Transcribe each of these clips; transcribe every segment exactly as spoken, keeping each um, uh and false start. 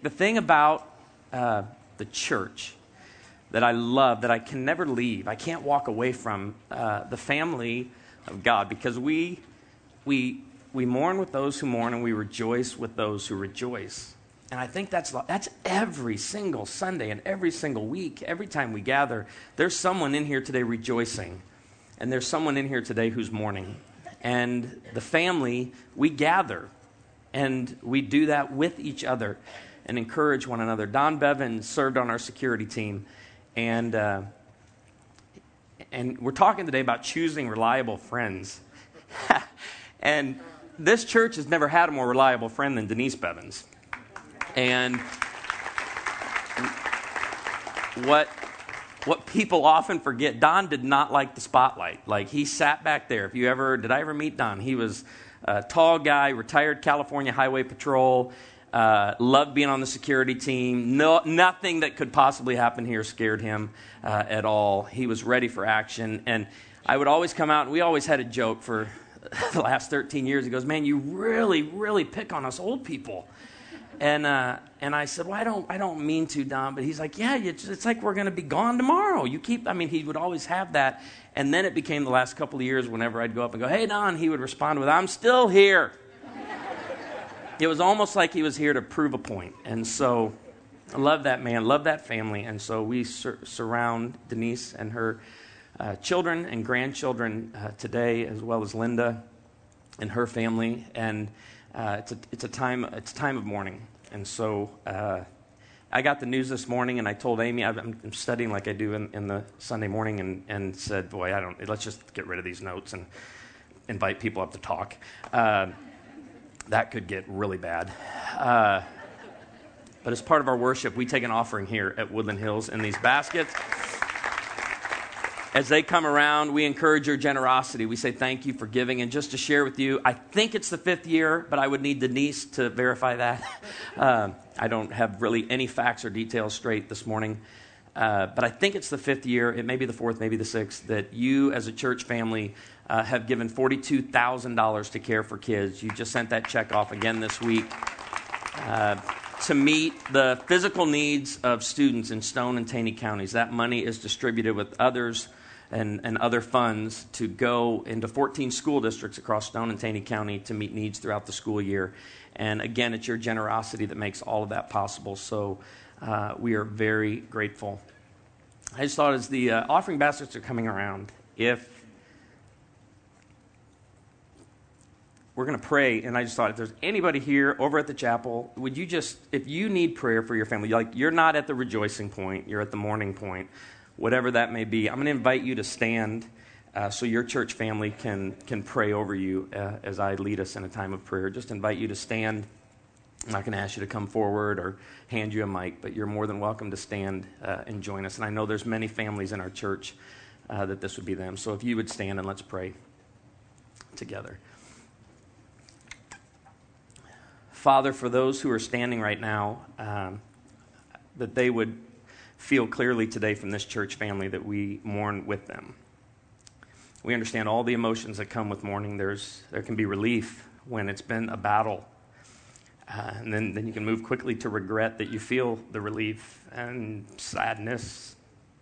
the thing about uh, the church that I love, that I can never leave, I can't walk away from uh, the family of God, because we we we mourn with those who mourn, and we rejoice with those who rejoice. And I think that's that's every single Sunday and every single week, every time we gather, there's someone in here today rejoicing, and there's someone in here today who's mourning. And the family, we gather, and we do that with each other and encourage one another. Don Bevan served on our security team, and uh, and we're talking today about choosing reliable friends. And this church has never had a more reliable friend than Denise Bevans. And what what people often forget, Don did not like the spotlight. Like, he sat back there. If you ever, did I ever meet Don? He was a tall guy, retired California Highway Patrol, uh, loved being on the security team. No, nothing that could possibly happen here scared him uh, at all. He was ready for action. And I would always come out, and we always had a joke for the last thirteen years. He goes, man, you really, really pick on us old people. And uh, and I said, well, I don't I don't mean to, Don. But he's like, yeah, it's, it's like we're going to be gone tomorrow. You keep, I mean, he would always have that. And then it became the last couple of years, whenever I'd go up and go, hey, Don, he would respond with, I'm still here. It was almost like he was here to prove a point. And so I love that man, love that family. And so we sur- surround Denise and her uh, children and grandchildren uh, today, as well as Linda and her family. And Uh, it's a it's a time it's a time of mourning, and so uh, I got the news this morning, and I told Amy, I'm, I'm studying like I do in, in the Sunday morning, and, and said, boy, I don't. Let's just get rid of these notes and invite people up to talk. Uh, that could get really bad. Uh, but as part of our worship, we take an offering here at Woodland Hills in these baskets. As they come around, we encourage your generosity. We say thank you for giving. And just to share with you, I think it's the fifth year, but I would need Denise to verify that. Uh, I don't have really any facts or details straight this morning. Uh, but I think it's the fifth year, it may be the fourth, maybe the sixth, that you as a church family uh, have given forty-two thousand dollars to Care for Kids. You just sent that check off again this week uh, to meet the physical needs of students in Stone and Taney counties. That money is distributed with others And, and other funds to go into fourteen school districts across Stone and Taney County to meet needs throughout the school year. And again, it's your generosity that makes all of that possible. So uh, we are very grateful. I just thought as the uh, offering baskets are coming around, if we're going to pray, and I just thought if there's anybody here over at the chapel, would you just, if you need prayer for your family, like you're not at the rejoicing point, you're at the mourning point, whatever that may be, I'm going to invite you to stand uh, so your church family can can pray over you uh, as I lead us in a time of prayer. Just invite you to stand. I'm not going to ask you to come forward or hand you a mic, but you're more than welcome to stand uh, and join us. And I know there's many families in our church uh, that this would be them. So if you would stand and let's pray together. Father, for those who are standing right now, um, that they would feel clearly today from this church family that we mourn with them. We understand all the emotions that come with mourning. There's there can be relief when it's been a battle. Uh, and then, then you can move quickly to regret that you feel the relief and sadness.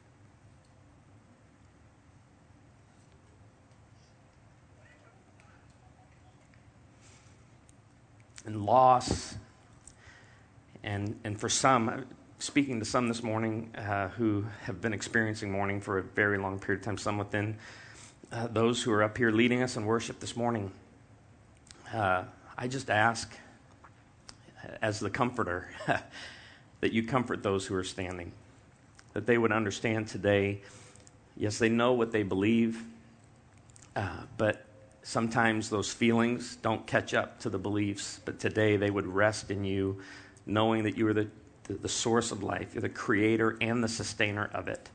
And loss. And and for some, speaking to some this morning uh, who have been experiencing mourning for a very long period of time, some within uh, those who are up here leading us in worship this morning, uh, I just ask, as the comforter, that you comfort those who are standing, that they would understand today, yes, they know what they believe, uh, but sometimes those feelings don't catch up to the beliefs, but today they would rest in you, knowing that you are the The, the source of life. You're the creator and the sustainer of it.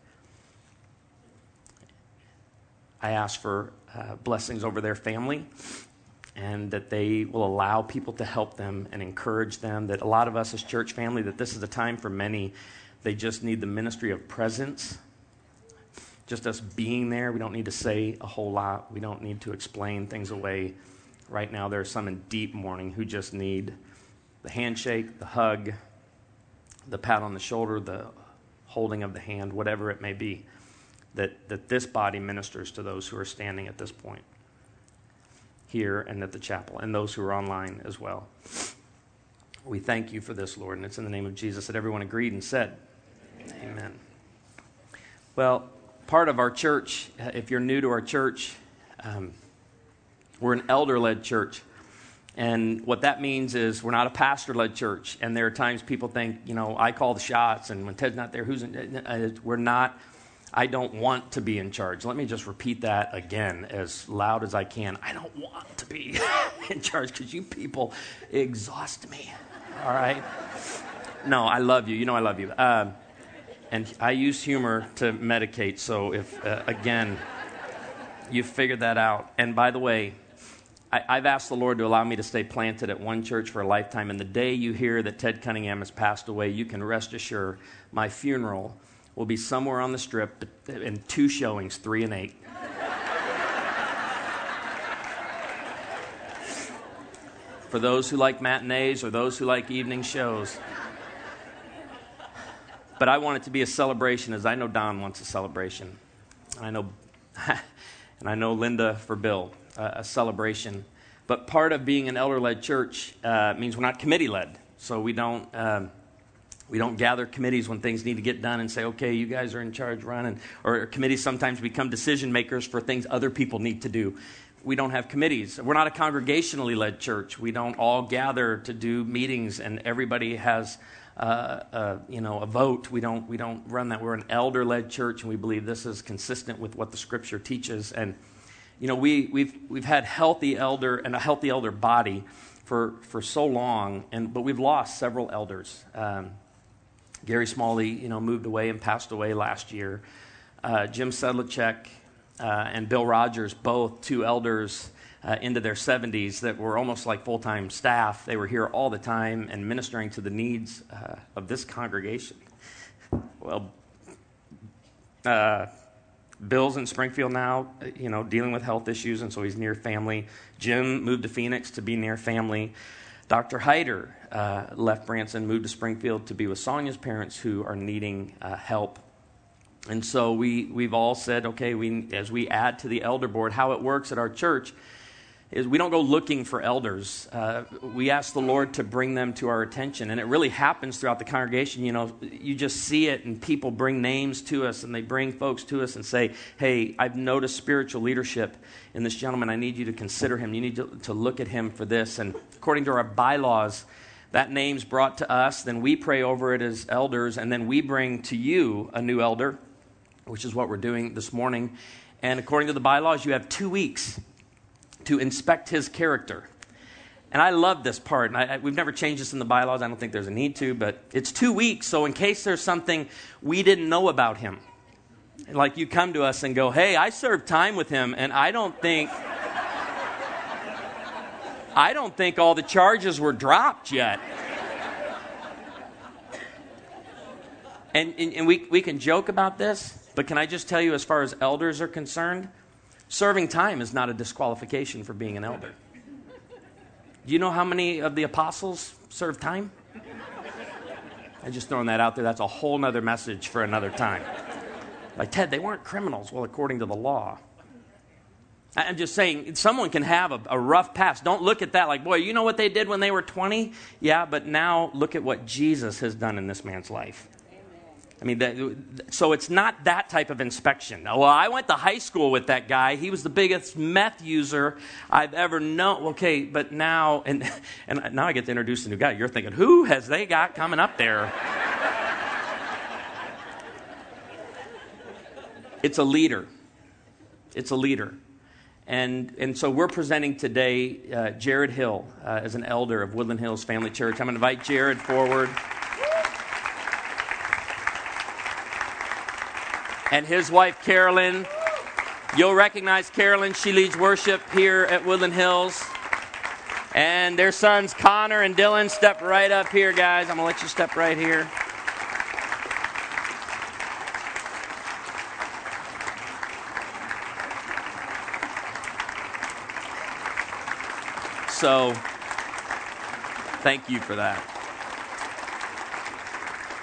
I ask for uh, blessings over their family, and that they will allow people to help them and encourage them, that a lot of us as church family, that this is the time for many, they just need the ministry of presence. Just us being there. We don't need to say a whole lot. We don't need to explain things away. Right now there are some in deep mourning who just need the handshake, the hug, the pat on the shoulder, the holding of the hand, whatever it may be, that, that this body ministers to those who are standing at this point here and at the chapel, and those who are online as well. We thank you for this, Lord, and it's in the name of Jesus that everyone agreed and said, Amen. Amen. Well, part of our church, if you're new to our church, um, we're an elder-led church. And what that means is we're not a pastor-led church. And there are times people think, you know, I call the shots, and when Ted's not there, who's in? We're not. I don't want to be in charge. Let me just repeat that again as loud as I can. I don't want to be in charge because you people exhaust me. All right? No, I love you. You know I love you. Um, and I use humor to medicate. So if, uh, again, you figured that out. And by the way, I, I've asked the Lord to allow me to stay planted at one church for a lifetime. And the day you hear that Ted Cunningham has passed away, you can rest assured my funeral will be somewhere on the strip in two showings, three and eight. For those who like matinees or those who like evening shows. But I want it to be a celebration, as I know Don wants a celebration. I know, and I know Linda for Bill, uh, a celebration. But part of being an elder-led church uh, means we're not committee-led. So we don't um, we don't gather committees when things need to get done and say, okay, you guys are in charge, run. And, or committees sometimes become decision makers for things other people need to do. We don't have committees. We're not a congregationally led church. We don't all gather to do meetings and everybody has uh, uh, you know, a vote. We don't we don't run that. We're an elder-led church, and we believe this is consistent with what the Scripture teaches. And you know, we we've we've had healthy elder and a healthy elder body for for so long, and but we've lost several elders. Um, Gary Smalley, you know, moved away and passed away last year. Uh, Jim Sedlacek uh, and Bill Rogers, both two elders uh, into their seventies that were almost like full-time staff. They were here all the time and ministering to the needs uh, of this congregation. Well, uh, Bill's in Springfield now, you know, dealing with health issues, and so he's near family. Jim moved to Phoenix to be near family. Doctor Hyder uh, left Branson, moved to Springfield to be with Sonia's parents who are needing uh, help. And so we, we've all said, okay, we as we add to the elder board, how it works at our church is we don't go looking for elders. Uh, we ask the Lord to bring them to our attention. And it really happens throughout the congregation. You know, you just see it, and people bring names to us, and they bring folks to us and say, hey, I've noticed spiritual leadership in this gentleman. I need you to consider him. You need to, to look at him for this. And according to our bylaws, that name's brought to us. Then we pray over it as elders, and then we bring to you a new elder, which is what we're doing this morning. And according to the bylaws, you have two weeks to inspect his character. And I love this part. And I, I, we've never changed this in the bylaws. I don't think there's a need to, but it's two weeks. So in case there's something we didn't know about him, like you come to us and go, hey, I served time with him, and I don't think, I don't think all the charges were dropped yet. And, and, and we, we can joke about this, but can I just tell you, as far as elders are concerned, serving time is not a disqualification for being an elder. Do you know how many of the apostles served time? I'm just throwing that out there. That's a whole nother message for another time. Like, Ted, they weren't criminals. Well, according to the law. I'm just saying, someone can have a, a rough past. Don't look at that like, boy, you know what they did when they were twenty? Yeah, but now look at what Jesus has done in this man's life. I mean, that, so it's not that type of inspection. Well, I went to high school with that guy. He was the biggest meth user I've ever known. Okay, but now, and and now I get to introduce a new guy. You're thinking, who has they got coming up there? It's a leader. It's a leader. And and so we're presenting today uh, Jared Hill uh, as an elder of Woodland Hills Family Church. I'm going to invite Jared forward. And his wife, Carolyn. You'll recognize Carolyn. She leads worship here at Woodland Hills. And their sons, Connor and Dylan, step right up here, guys. I'm going to let you step right here. So, thank you for that.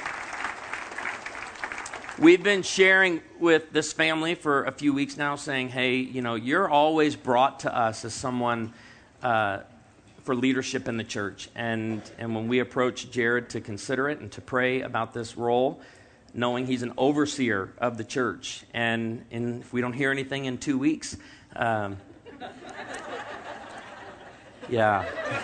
We've been sharing with this family for a few weeks now, saying, hey, you know, you're always brought to us as someone uh, for leadership in the church. And, and when we approached Jared to consider it and to pray about this role, knowing he's an overseer of the church, and in, if we don't hear anything in two weeks, um, yeah.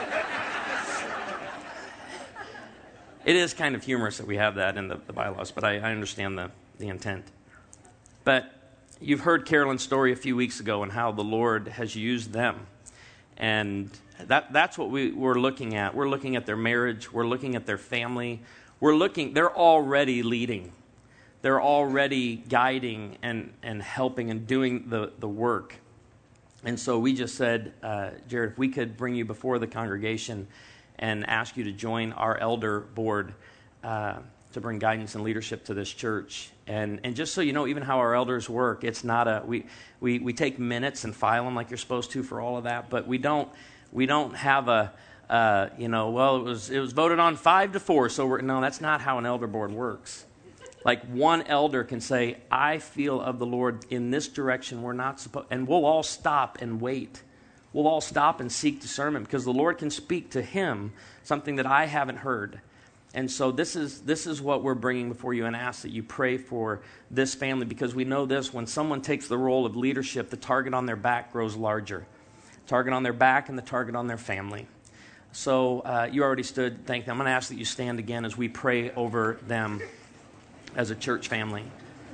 It is kind of humorous that we have that in the, the bylaws, but I, I understand the, the intent. But you've heard Carolyn's story a few weeks ago and how the Lord has used them. And that that's what we, we're looking at. We're looking at their marriage. We're looking at their family. We're looking, they're already leading. They're already guiding and, and helping and doing the, the work. And so we just said, uh, Jared, if we could bring you before the congregation and ask you to join our elder board uh, to bring guidance and leadership to this church. And and just so you know, even how our elders work, it's not a we we we take minutes and file them like you're supposed to for all of that, but we don't we don't have a uh, you know well it was it was voted on five to four, so we're no that's not how an elder board works. Like one elder can say, I feel of the Lord in this direction. We're not supposed, and we'll all stop and wait. We'll all stop and seek discernment because the Lord can speak to him something that I haven't heard. And so this is this is what we're bringing before you, and ask that you pray for this family, because we know this: when someone takes the role of leadership, the target on their back grows larger. Target on their back and the target on their family. So uh, you already stood. Thank them. I'm going to ask that you stand again as we pray over them as a church family.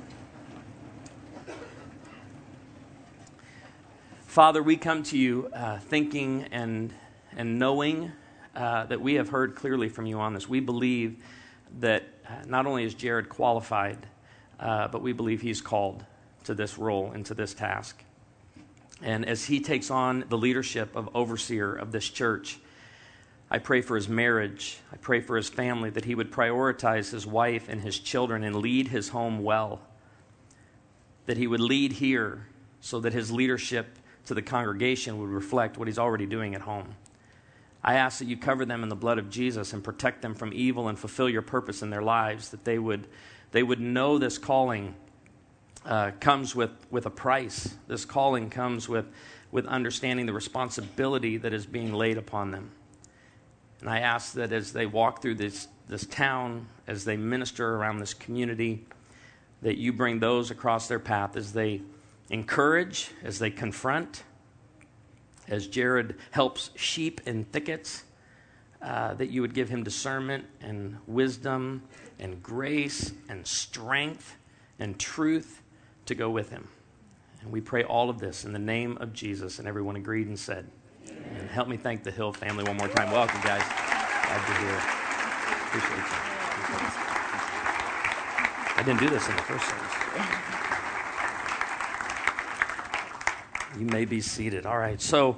Father, we come to you uh, thinking and and knowing uh, that we have heard clearly from you on this. We believe that uh, not only is Jared qualified, uh, but we believe he's called to this role and to this task. And as he takes on the leadership of overseer of this church, I pray for his marriage. I pray for his family, that he would prioritize his wife and his children and lead his home well. That he would lead here so that his leadership to the congregation would reflect what he's already doing at home. I ask that you cover them in the blood of Jesus and protect them from evil and fulfill your purpose in their lives, that they would they would know this calling uh, comes with, with a price. This calling comes with, with understanding the responsibility that is being laid upon them. And I ask that as they walk through this, this town, as they minister around this community, that you bring those across their path as they encourage, as they confront, as Jared helps sheep in thickets, uh, that you would give him discernment and wisdom and grace and strength and truth to go with him. And we pray all of this in the name of Jesus. And everyone agreed and said, and help me thank the Hill family one more time. Welcome, guys. Glad you're here. Appreciate you. Appreciate you. I didn't do this in the first service. You may be seated. All right. So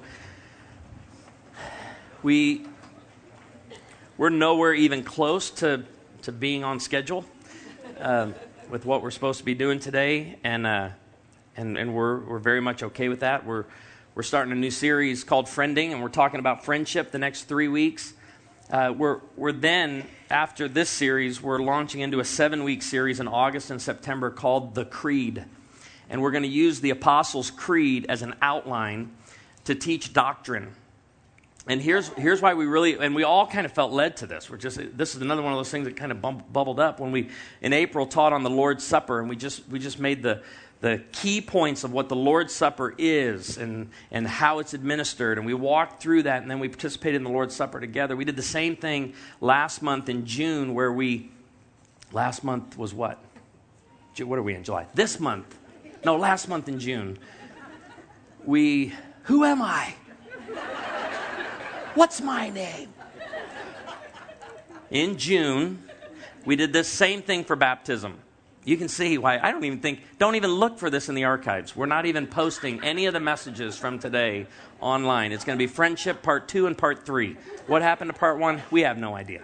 we we're nowhere even close to to being on schedule uh, with what we're supposed to be doing today, and uh, and and we're we're very much okay with that. We're We're starting a new series called Friending, and we're talking about friendship the next three weeks. Uh, we're we're then, after this series, we're launching into a seven-week series in August and September called The Creed. And we're going to use the Apostles' Creed as an outline to teach doctrine. And here's here's why we really, and we all kind of felt led to this. We're just this is another one of those things that kind of bump, bubbled up when we, in April, taught on the Lord's Supper, and we just we just made the the key points of what the Lord's Supper is and, and how it's administered. And we walked through that, and then we participated in the Lord's Supper together. We did the same thing last month in June, where we, last month was what? What are we in, July? This month. No, last month in June. We, who am I? What's my name? In June, we did this same thing for baptism. You can see why I don't even think, don't even look for this in the archives. We're not even posting any of the messages from today online. It's going to be friendship part two and part three. What happened to part one? We have no idea.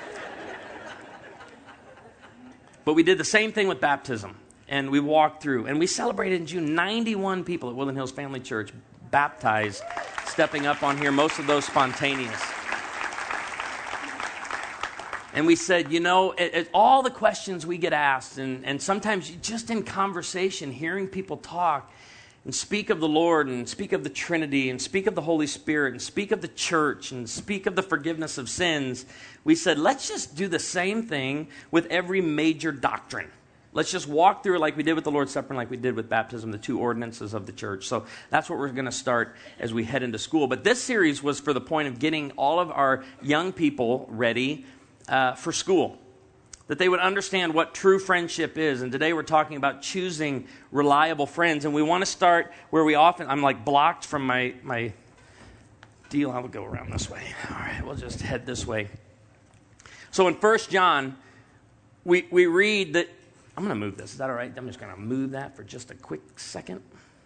But we did the same thing with baptism. And we walked through. And we celebrated in June ninety-one people at Woodland Hills Family Church baptized, stepping up on here, most of those spontaneous. And we said, you know, it, it, all the questions we get asked, and, and sometimes just in conversation, hearing people talk and speak of the Lord and speak of the Trinity and speak of the Holy Spirit and speak of the church and speak of the forgiveness of sins, we said, let's just do the same thing with every major doctrine. Let's just walk through it like we did with the Lord's Supper and like we did with baptism, the two ordinances of the church. So that's what we're going to start as we head into school. But this series was for the point of getting all of our young people ready uh, for school, that they would understand what true friendship is. And today we're talking about choosing reliable friends. And we want to start where we often, I'm like blocked from my, my deal. I will go around this way. All right, we'll just head this way. So in First John, we, we read that, I'm going to move this. Is that all right? I'm just going to move that for just a quick second.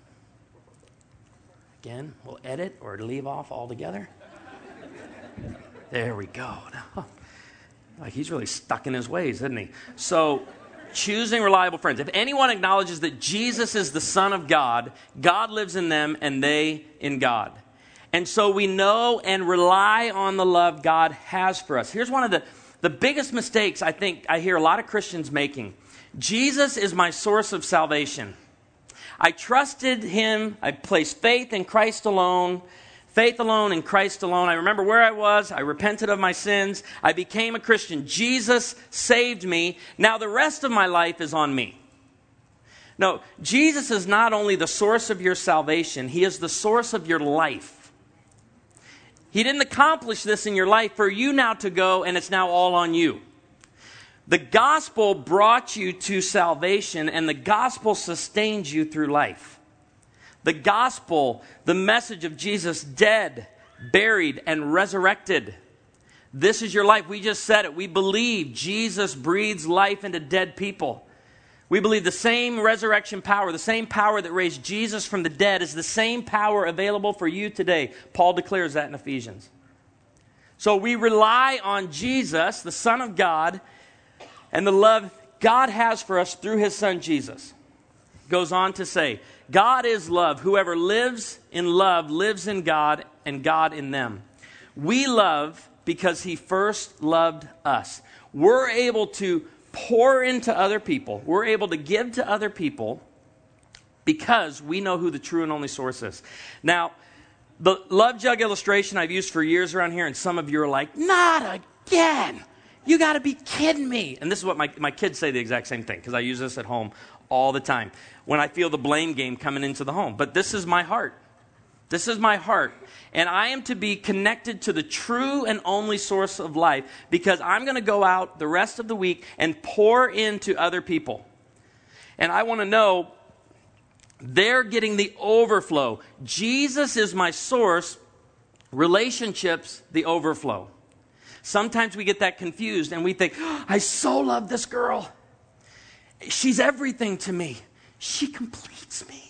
Again, we'll edit or leave off altogether. There we go. Oh, like he's really stuck in his ways, isn't he? So, choosing reliable friends. If anyone acknowledges that Jesus is the Son of God, God lives in them and they in God. And so we know and rely on the love God has for us. Here's one of the, the biggest mistakes I think I hear a lot of Christians making. Jesus is my source of salvation. I trusted him. I placed faith in Christ alone. Faith alone in Christ alone. I remember where I was. I repented of my sins. I became a Christian. Jesus saved me. Now the rest of my life is on me. No, Jesus is not only the source of your salvation, he is the source of your life. He didn't accomplish this in your life for you now to go, and it's now all on you. The gospel brought you to salvation, and the gospel sustains you through life. The gospel, the message of Jesus dead, buried, and resurrected. This is your life. We just said it. We believe Jesus breathes life into dead people. We believe the same resurrection power, the same power that raised Jesus from the dead is the same power available for you today. Paul declares that in Ephesians. So we rely on Jesus, the Son of God, and the love God has for us through his Son Jesus. Goes on to say, God is love. Whoever lives in love lives in God and God in them. We love because he first loved us. We're able to pour into other people. We're able to give to other people because we know who the true and only source is. Now, the love jug illustration I've used for years around here, and some of you are like, not again. You got to be kidding me. And this is what my, my kids say the exact same thing, because I use this at home all the time when I feel the blame game coming into the home. But this is my heart. This is my heart. And I am to be connected to the true and only source of life, because I'm going to go out the rest of the week and pour into other people. And I want to know they're getting the overflow. Jesus is my source. Relationships, the overflow. Sometimes we get that confused and we think, oh, I so love this girl. She's everything to me. She completes me.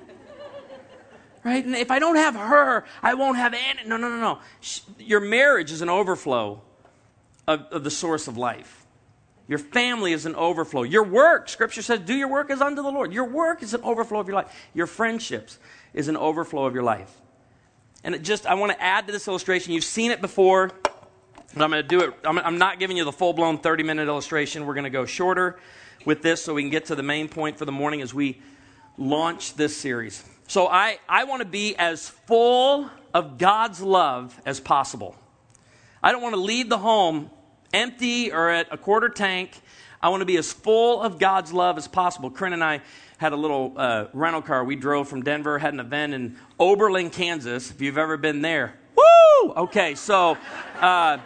Right? And if I don't have her, I won't have any. No, no, no, no. She, your marriage is an overflow of, of the source of life. Your family is an overflow. Your work, Scripture says, do your work as unto the Lord. Your work is an overflow of your life. Your friendships is an overflow of your life. And it just, I want to add to this illustration. You've seen it before. But I'm going to do it. I'm, I'm not giving you the full-blown thirty-minute illustration. We're going to go shorter with this so we can get to the main point for the morning as we launch this series. So I, I want to be as full of God's love as possible. I don't want to leave the home empty or at a quarter tank. I want to be as full of God's love as possible. Corinne and I had a little uh, rental car. We drove from Denver, had an event in Oberlin, Kansas, if you've ever been there. Woo! Okay, so... Uh,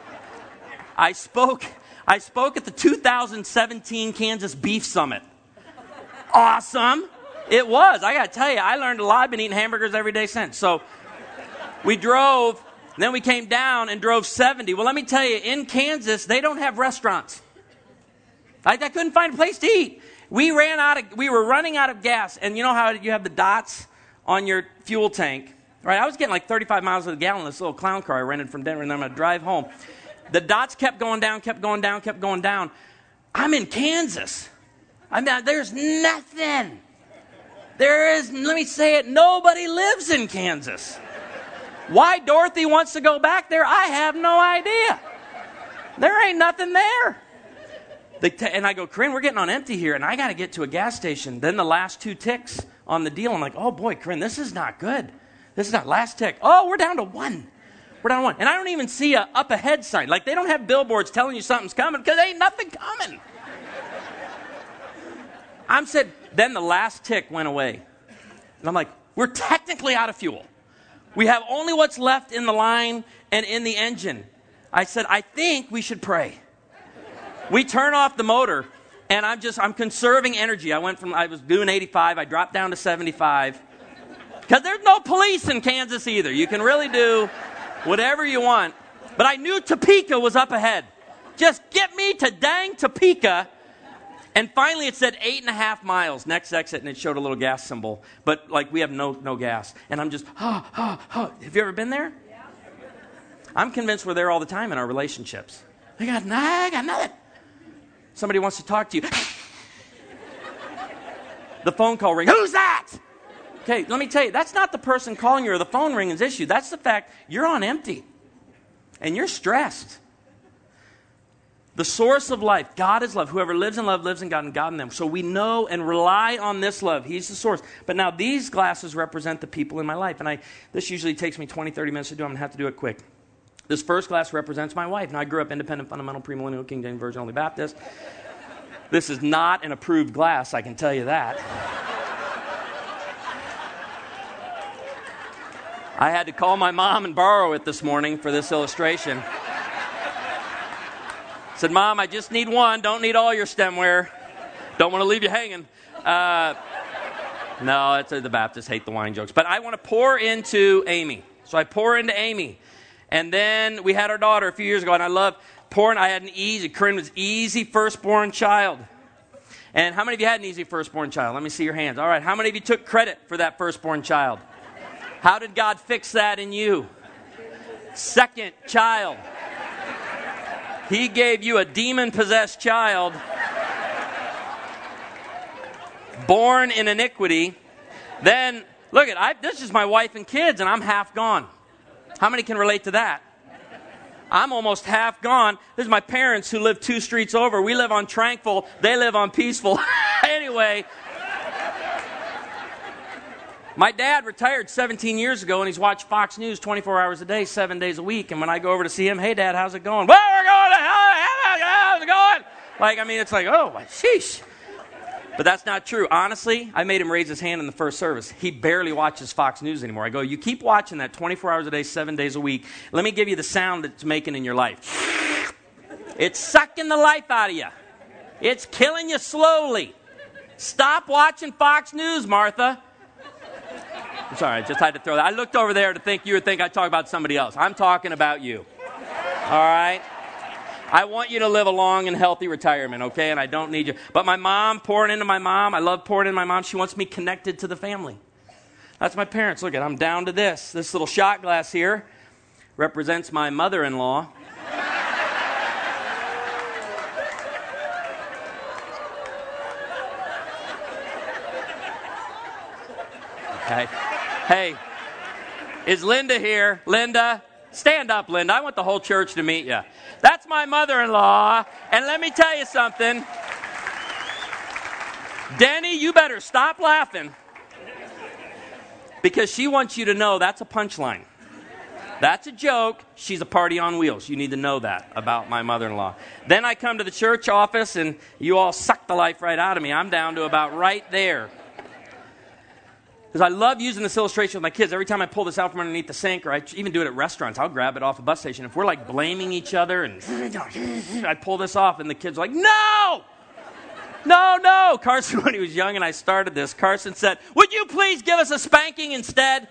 I spoke I spoke at the two thousand seventeen Kansas Beef Summit. Awesome. It was. I got to tell you, I learned a lot. I've been eating hamburgers every day since. So we drove, then we came down and drove seventy. Well, let me tell you, in Kansas, they don't have restaurants. I, I couldn't find a place to eat. We ran out of, we were running out of gas. And you know how you have the dots on your fuel tank? Right? I was getting like thirty-five miles a gallon in this little clown car I rented from Denver, and I'm going to drive home. The dots kept going down, kept going down, kept going down. I'm in Kansas. I mean, there's nothing. There is, let me say it, nobody lives in Kansas. Why Dorothy wants to go back there, I have no idea. There ain't nothing there. They t- and I go, Corinne, we're getting on empty here, and I got to get to a gas station. Then the last two ticks on the deal, I'm like, oh boy, Corinne, this is not good. This is not last tick. Oh, we're down to one. We're down to one. And I don't even see a up ahead sign. Like, they don't have billboards telling you something's coming because ain't nothing coming. I'm said, then the last tick went away. And I'm like, we're technically out of fuel. We have only what's left in the line and in the engine. I said, I think we should pray. We turn off the motor, and I'm just, I'm conserving energy. I went from, I was doing eighty-five, I dropped down to seventy-five. Because there's no police in Kansas either. You can really do whatever you want. But I knew Topeka was up ahead. Just get me to dang Topeka. And finally it said eight and a half miles, next exit, and it showed a little gas symbol. But like we have no no gas. And I'm just, oh, oh, oh. Have you ever been there? Yeah. I'm convinced we're there all the time in our relationships. I got, nah, I got nothing. Somebody wants to talk to you. The phone call rings. Who's that? Okay, let me tell you, that's not the person calling you or the phone ringing's issue. That's the fact you're on empty. And you're stressed. The source of life, God is love. Whoever lives in love lives in God and God in them. So we know and rely on this love. He's the source. But now these glasses represent the people in my life. And I this usually takes me twenty, thirty minutes to do. I'm going to have to do it quick. This first glass represents my wife. Now, I grew up independent, fundamental, premillennial, King James Version, only Baptist. This is not an approved glass, I can tell you that. I had to call my mom and borrow it this morning for this illustration. Said, Mom, I just need one. Don't need all your stemware. Don't want to leave you hanging. Uh, no, it's, uh, the Baptists hate the wine jokes. But I want to pour into Amy. So I pour into Amy. And then we had our daughter a few years ago, and I love pouring. I had an easy, Corinne was easy firstborn child. And how many of you had an easy firstborn child? Let me see your hands. All right, how many of you took credit for that firstborn child? How did God fix that in you? Second child. He gave you a demon-possessed child, born in iniquity. Then, look at, I, this is my wife and kids, and I'm half gone. How many can relate to that? I'm almost half gone. This is my parents who live two streets over. We live on Tranquil. They live on Peaceful. Anyway, my dad retired seventeen years ago, and he's watched Fox News twenty-four hours a day, seven days a week. And when I go over to see him, hey, Dad, how's it going? Well, we're going. How's it going? Like, I mean, it's like, oh, sheesh. But that's not true. Honestly, I made him raise his hand in the first service. He barely watches Fox News anymore. I go, you keep watching that twenty-four hours a day, seven days a week. Let me give you the sound it's making in your life. It's sucking the life out of you. It's killing you slowly. Stop watching Fox News, Martha. I'm sorry, I just had to throw that. I looked over there to think you would think I'd talk about somebody else. I'm talking about you. All right? I want you to live a long and healthy retirement, okay? And I don't need you. But my mom, pouring into my mom. I love pouring into my mom. She wants me connected to the family. That's my parents. Look at, I'm down to this. This little shot glass here represents my mother-in-law. Okay. Hey, is Linda here? Linda? Stand up, Linda. I want the whole church to meet you. That's my mother-in-law. And let me tell you something. Denny, you better stop laughing. Because she wants you to know that's a punchline. That's a joke. She's a party on wheels. You need to know that about my mother-in-law. Then I come to the church office and you all suck the life right out of me. I'm down to about right there. Because I love using this illustration with my kids. Every time I pull this out from underneath the sink, or I even do it at restaurants, I'll grab it off a bus station. If we're like blaming each other and I pull this off and the kids are like, no! No, no! Carson, when he was young and I started this, Carson said, would you please give us a spanking instead?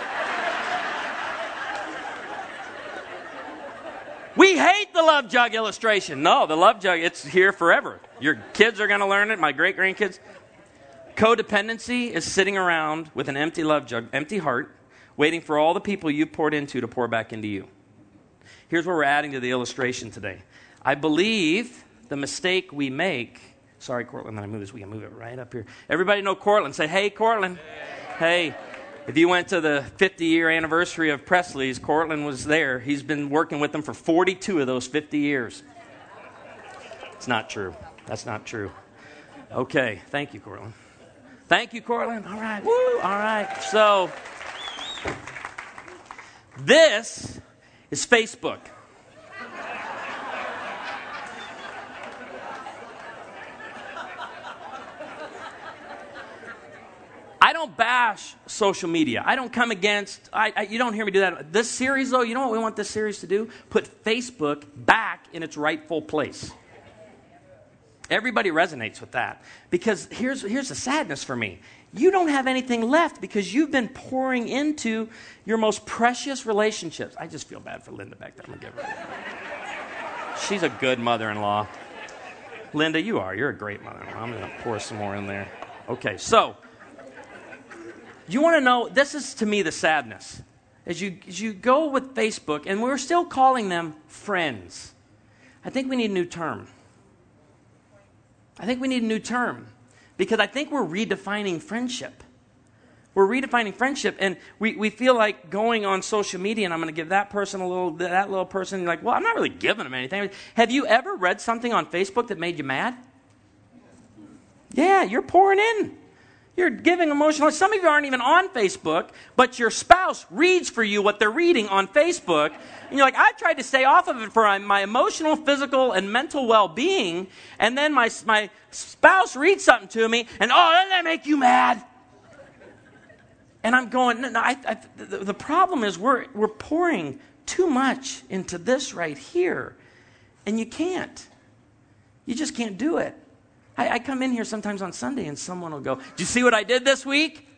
We hate the love jug illustration. No, the love jug, it's here forever. Your kids are going to learn it, my great-grandkids. Codependency is sitting around with an empty love jug, empty heart, waiting for all the people you poured into to pour back into you. Here's where we're adding to the illustration today. I believe the mistake we make... Sorry, Cortland, when I move this, we can move it right up here. Everybody know Cortland. Say, hey, Cortland. Hey. Hey. If you went to the fifty-year anniversary of Presley's, Cortland was there. He's been working with them for forty-two of those fifty years. It's not true. That's not true. Okay. Thank you, Cortland. Thank you, Cortland. All right. Woo. All right. So, this is Facebook. I don't bash social media. I don't come against, I, I, you don't hear me do that. This series, though, you know what we want this series to do? Put Facebook back in its rightful place. Everybody resonates with that. Because here's, here's the sadness for me. You don't have anything left because you've been pouring into your most precious relationships. I just feel bad for Linda back there. I'm going to give her. She's a good mother-in-law. Linda, you are. You're a great mother-in-law. I'm going to pour some more in there. Okay, so you want to know, this is to me the sadness. As you, as you go with Facebook, and we're still calling them friends, I think we need a new term. I think we need a new term. Because I think we're redefining friendship. We're redefining friendship, and we, we feel like going on social media, and I'm going to give that person a little, that little person, you're like, well, I'm not really giving them anything. Have you ever read something on Facebook that made you mad? Yeah, you're pouring in. You're giving emotional. Some of you aren't even on Facebook, but your spouse reads for you what they're reading on Facebook. And you're like, I tried to stay off of it for my emotional, physical, and mental well-being. And then my, my spouse reads something to me, and oh, doesn't that make you mad? And I'm going, no, no I, I, the, the problem is we're, we're pouring too much into this right here. And you can't. You just can't do it. I, I come in here sometimes on Sunday and someone will go, did you see what I did this week?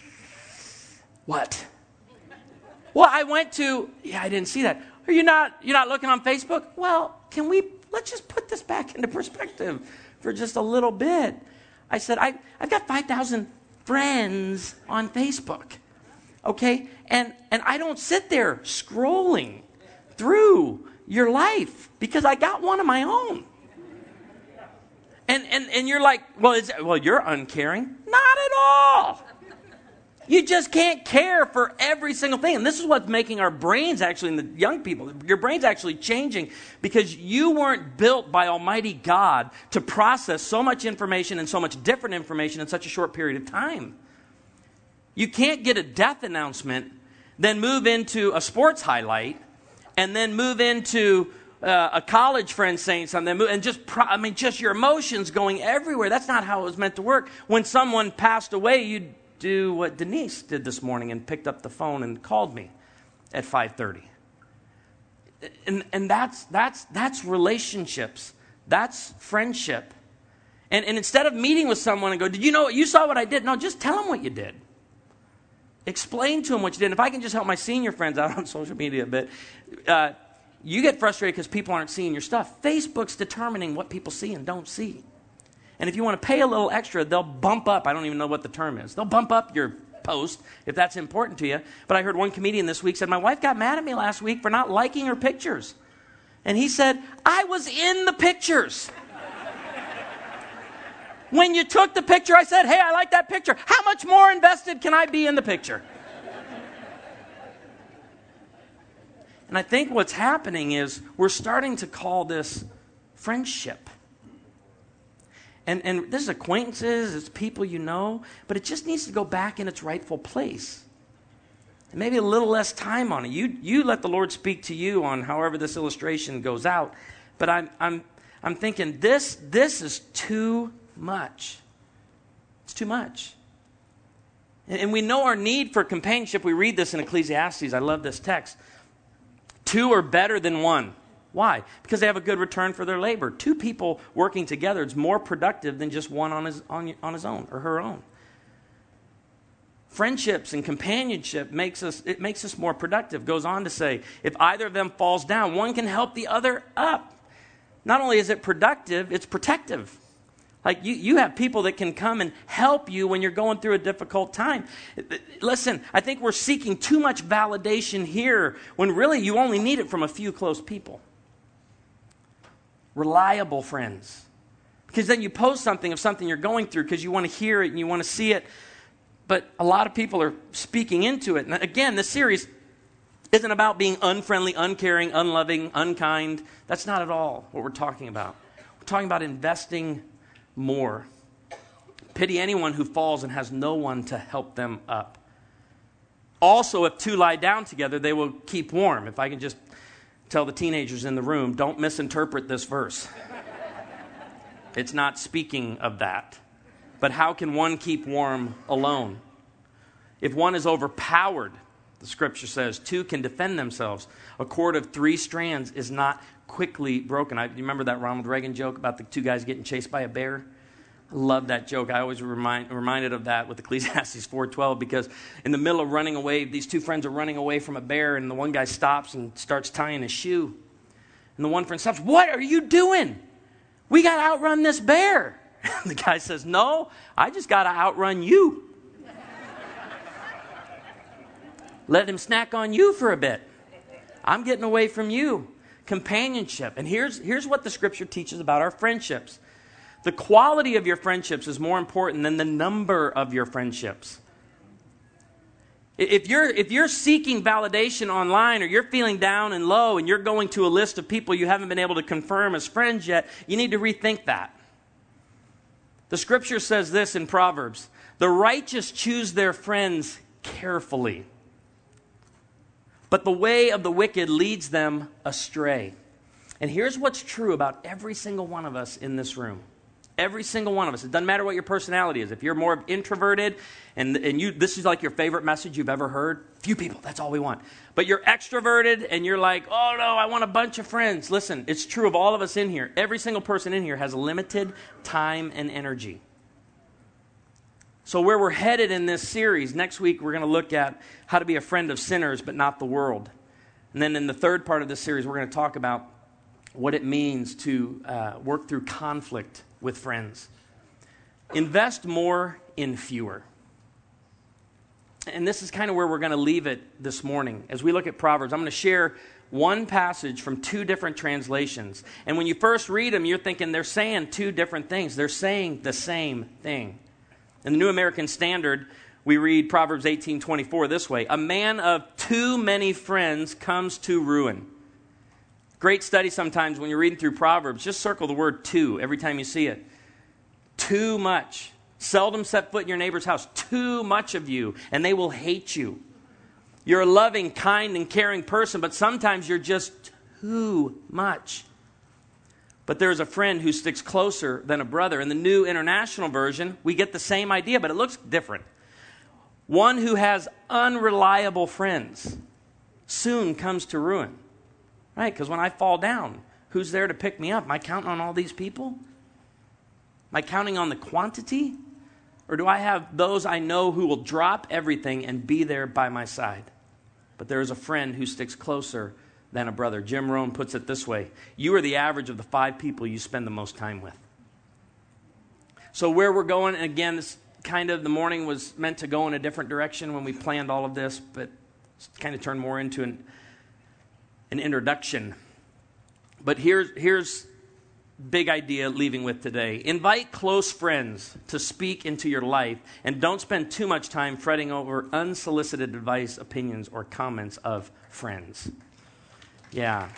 What? Well, I went to, yeah, I didn't see that. Are you not, you're not looking on Facebook? Well, can we, let's just put this back into perspective for just a little bit. I said, I, I've got five thousand friends on Facebook, okay? And, and I don't sit there scrolling through your life because I got one of my own. And, and and you're like, well, is, well, you're uncaring. Not at all. You just can't care for every single thing. And this is what's making our brains actually, and the young people, your brain's actually changing because you weren't built by Almighty God to process so much information and so much different information in such a short period of time. You can't get a death announcement, then move into a sports highlight, and then move into Uh, a college friend saying something, and just, pro- I mean, just your emotions going everywhere. That's not how it was meant to work. When someone passed away, you'd do what Denise did this morning and picked up the phone and called me at five thirty. And and that's that's that's relationships. That's friendship. And and instead of meeting with someone and go, did you know what you saw what I did? No, just tell them what you did. Explain to them what you did. And if I can just help my senior friends out on social media a bit. Uh, You get frustrated because people aren't seeing your stuff. Facebook's determining what people see and don't see. And if you want to pay a little extra, they'll bump up. I don't even know what the term is. They'll bump up your post if that's important to you. But I heard one comedian this week said, my wife got mad at me last week for not liking her pictures. And he said, I was in the pictures. When you took the picture, I said, hey, I like that picture. How much more invested can I be in the picture? And I think what's happening is we're starting to call this friendship. And, and this is acquaintances, it's people you know, but it just needs to go back in its rightful place. And maybe a little less time on it. You, you let the Lord speak to you on however this illustration goes out. But I'm, I'm, I'm thinking this, this is too much. It's too much. And, and we know our need for companionship. We read this in Ecclesiastes. I love this text. Two are better than one. Why? Because they have a good return for their labor. Two people working together is more productive than just one on his, on, on his own or her own. Friendships and companionship makes us, it makes us more productive. Goes on to say, if either of them falls down, one can help the other up. Not only is it productive, it's protective. Like you, you have people that can come and help you when you're going through a difficult time. Listen, I think we're seeking too much validation here when really you only need it from a few close people. Reliable friends. Because then you post something of something you're going through because you want to hear it and you want to see it. But a lot of people are speaking into it. And again, this series isn't about being unfriendly, uncaring, unloving, unkind. That's not at all what we're talking about. talking about investing more. Pity anyone who falls and has no one to help them up. Also, if two lie down together, they will keep warm. If I can just tell the teenagers in the room, don't misinterpret this verse. It's not speaking of that. But how can one keep warm alone? If one is overpowered, the scripture says, two can defend themselves. A cord of three strands is not quickly broken. I, you remember that Ronald Reagan joke about the two guys getting chased by a bear? I love that joke. I always remind reminded of that with Ecclesiastes four twelve, because in the middle of running away, these two friends are running away from a bear, and the one guy stops and starts tying his shoe. And the one friend stops, "What are you doing? We got to outrun this bear." And the guy says, "No, I just got to outrun you. Let him snack on you for a bit. I'm getting away from you." Companionship. And here's, here's what the scripture teaches about our friendships. The quality of your friendships is more important than the number of your friendships. If you're, if you're seeking validation online, or you're feeling down and low and you're going to a list of people you haven't been able to confirm as friends yet, you need to rethink that. The scripture says this in Proverbs: "The righteous choose their friends carefully, but the way of the wicked leads them astray." And here's what's true about every single one of us in this room. Every single one of us. It doesn't matter what your personality is. If you're more introverted and, and you this is like your favorite message you've ever heard, few people, that's all we want. But you're extroverted and you're like, "Oh no, I want a bunch of friends." Listen, it's true of all of us in here. Every single person in here has limited time and energy. So where we're headed in this series, next week we're going to look at how to be a friend of sinners but not the world. And then in the third part of this series, we're going to talk about what it means to uh, work through conflict with friends. Invest more in fewer. And this is kind of where we're going to leave it this morning. As we look at Proverbs, I'm going to share one passage from two different translations. And when you first read them, you're thinking they're saying two different things. They're saying the same thing. In the New American Standard, we read Proverbs eighteen twenty-four this way: "A man of too many friends comes to ruin." Great study sometimes when you're reading through Proverbs. Just circle the word "too" every time you see it. Too much. Seldom set foot in your neighbor's house. Too much of you, and they will hate you. You're a loving, kind, and caring person, but sometimes you're just too much. But there's a friend who sticks closer than a brother. In the New International Version, we get the same idea, but it looks different. One who has unreliable friends soon comes to ruin. Right? Because when I fall down, who's there to pick me up? Am I counting on all these people? Am I counting on the quantity? Or do I have those I know who will drop everything and be there by my side? But there is a friend who sticks closer than a brother. Jim Rohn puts it this way: "You are the average of the five people you spend the most time with." So where we're going, and again, this kind of, the morning was meant to go in a different direction when we planned all of this, but it's kind of turned more into an an introduction. But here's here's big idea leaving with today. Invite close friends to speak into your life, and don't spend too much time fretting over unsolicited advice, opinions, or comments of friends. Yeah.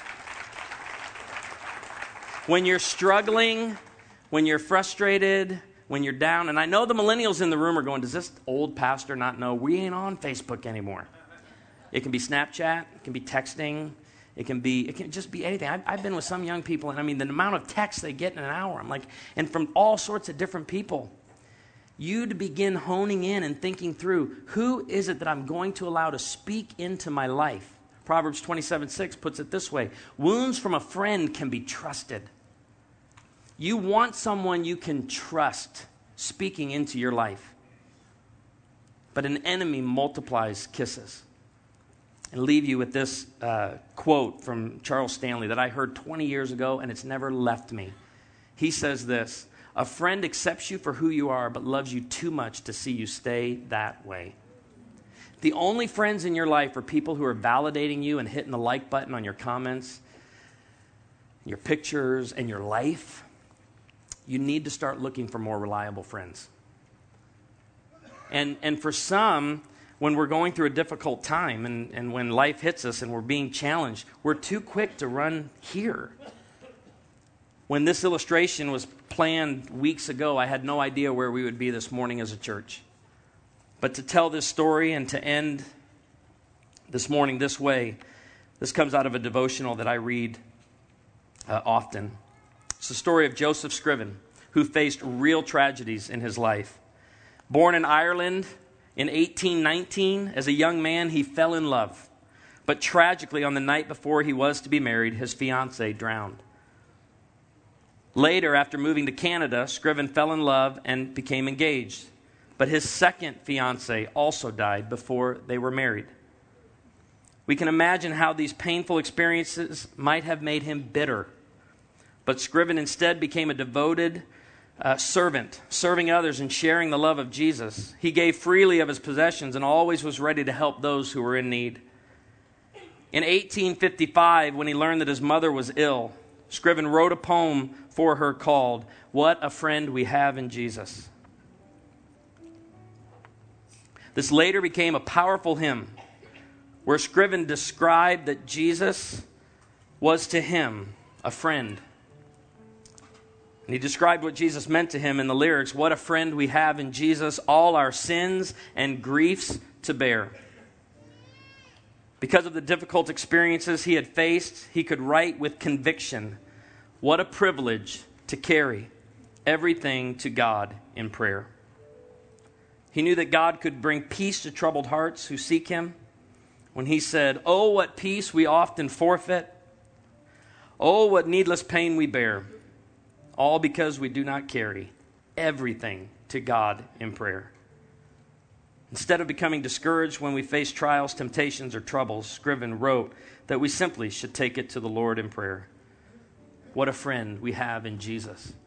When you're struggling, when you're frustrated, when you're down, and I know the millennials in the room are going, "Does this old pastor not know we ain't on Facebook anymore?" It can be Snapchat, it can be texting, it can be, it can just be anything. I've, I've been with some young people, and I mean, the amount of texts they get in an hour, I'm like, and from all sorts of different people. You to begin honing in and thinking through, who is it that I'm going to allow to speak into my life? Proverbs twenty-seven six puts it this way: "Wounds from a friend can be trusted." You want someone you can trust speaking into your life. But an enemy multiplies kisses. And leave you with this uh, quote from Charles Stanley that I heard twenty years ago, and it's never left me. He says this: "A friend accepts you for who you are, but loves you too much to see you stay that way." The only friends in your life are people who are validating you and hitting the like button on your comments, your pictures, and your life. You need to start looking for more reliable friends. And, and for some, when we're going through a difficult time and, and when life hits us and we're being challenged, we're too quick to run here. When this illustration was planned weeks ago, I had no idea where we would be this morning as a church. But to tell this story and to end this morning this way, this comes out of a devotional that I read uh, often. It's the story of Joseph Scriven, who faced real tragedies in his life. Born in Ireland in eighteen nineteen, as a young man, he fell in love. But tragically, on the night before he was to be married, his fiancée drowned. Later, after moving to Canada, Scriven fell in love and became engaged. But his second fiancée also died before they were married. We can imagine how these painful experiences might have made him bitter. But Scriven instead became a devoted uh, servant, serving others and sharing the love of Jesus. He gave freely of his possessions and always was ready to help those who were in need. In eighteen fifty-five, when he learned that his mother was ill, Scriven wrote a poem for her called, "What a Friend We Have in Jesus." This later became a powerful hymn where Scriven described that Jesus was to him a friend. And he described what Jesus meant to him in the lyrics, "What a friend we have in Jesus, all our sins and griefs to bear." Because of the difficult experiences he had faced, he could write with conviction, "What a privilege to carry everything to God in prayer." He knew that God could bring peace to troubled hearts who seek him. When he said, "Oh, what peace we often forfeit. Oh, what needless pain we bear. All because we do not carry everything to God in prayer." Instead of becoming discouraged when we face trials, temptations, or troubles, Scriven wrote that we simply should take it to the Lord in prayer. What a friend we have in Jesus.